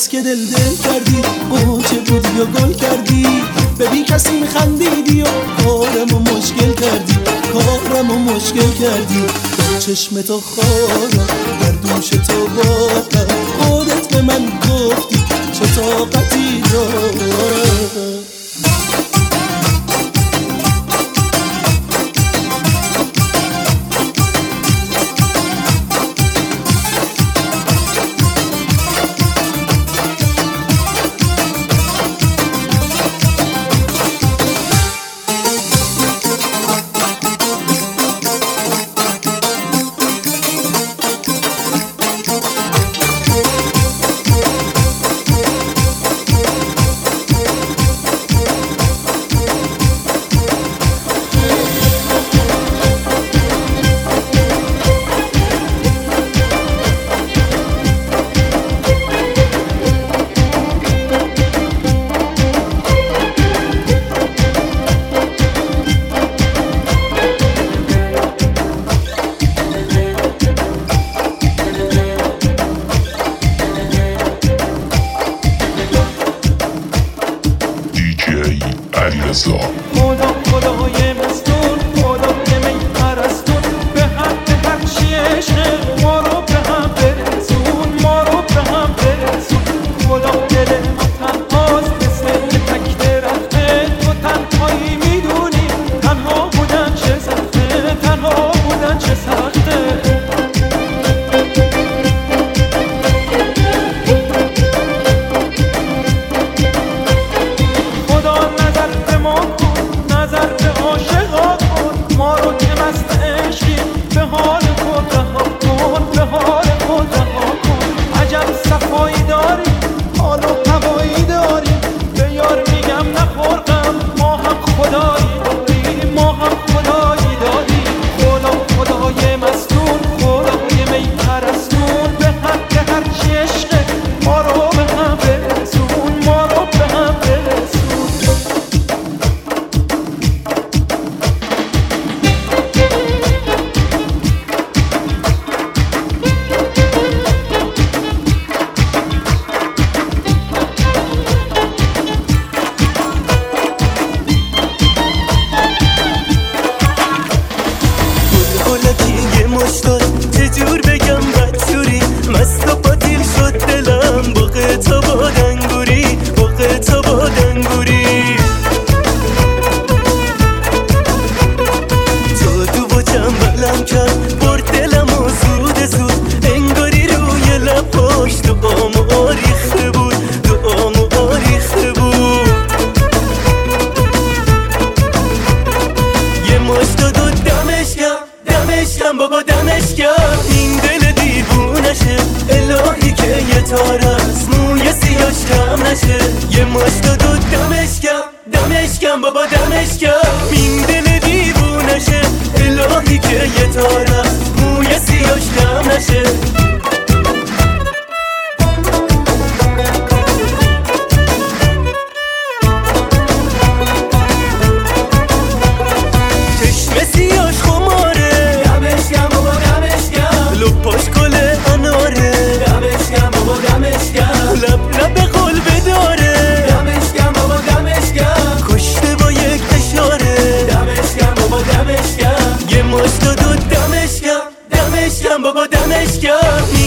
بس که دل کردی، قوچه بود یا گل کردی، به بی کسی میخندیدی و کارمو مشکل کردی، کارمو مشکل کردی. در چشم تو خارم، در دوش تو باقم، خودت به من گفتی چه طاقتی دارم. خدا خدای مستون، خدای می پرستون، به حق هر چی عشق ما رو به هم برسون، ما رو به هم برسون. خدا دل ما تنهاست مثل تک درخته، تو تنهایی میدونی تنها بودن چه سخته، تنها بودن چه سخته. چجور بگم بدجوری مست و باطیل شد دلم، بغه تا با دنگوری، بغه تا با دنگوری. جادو و چنبلم کرد برد دلم و زود زود، انگاری روی لباش دعامو آریخته بود، دعامو آریخته بود. یه ماش داد و دمش کم بابا دمش کم، این دل دیوونشه الهی که یه تار از موی سیاش کم نشه. یه ماش داد و دمش کم بابا دمش کم، این دل دیوونشه الهی که یه تار از موی سیاش کم نشه. بابا دمش گرم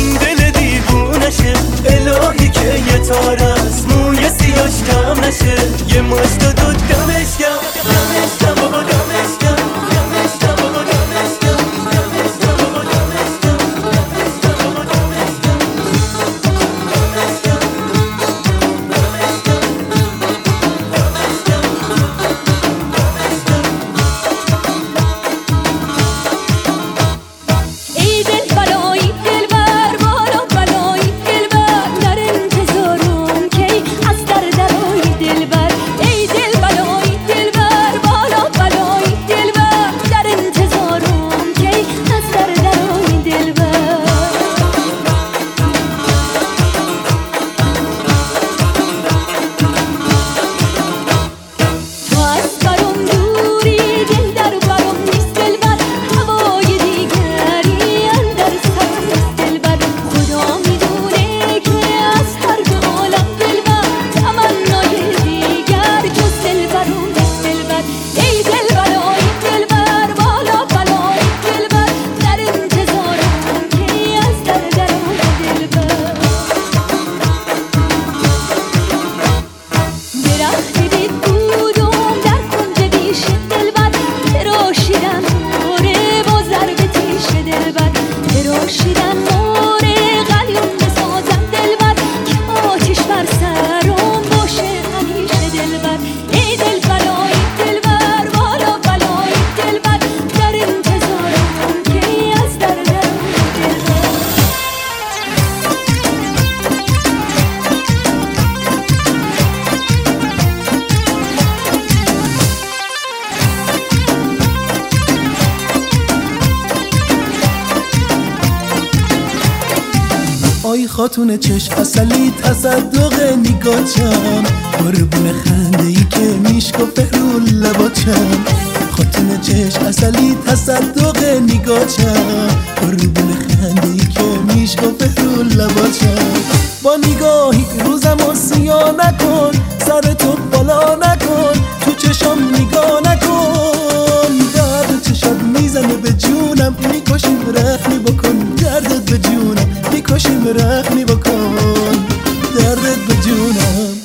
خاتون چشم اصلی تصدق نگاچم قربون خنده ای که میشکفه رو لباچم خاتون چشم اصلی تصدق نگاچم قربون خنده ای که میشکفه رو لباچم با نگاهی روزم و سیاه نکن سر تو بالا نکن تو چشم نگاه نکن درد چشم میزنه به جونم میکشیم رحمی بکن دردت به جونم میکشیم رحمی بکن دردت به جونم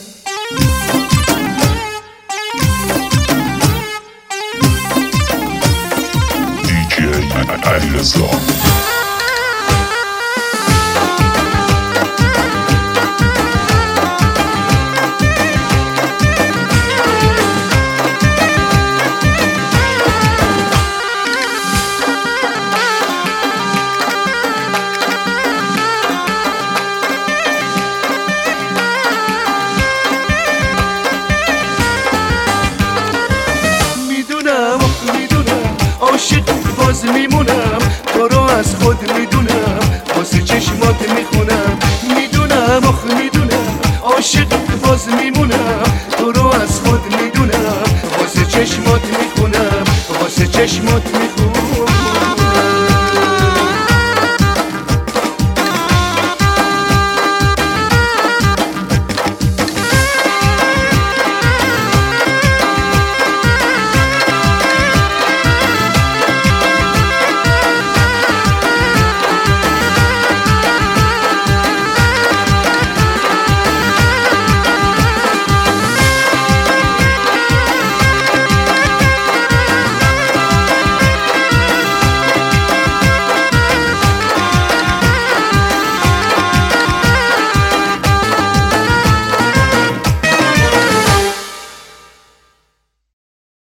عاشق باز میمونم تو رو از خود میدونم واسه چشمات میخونم میدونم میدونم عاشق باز میمونم تو رو از خود میدونم واسه چشمات میخونم واسه چشمات میخونم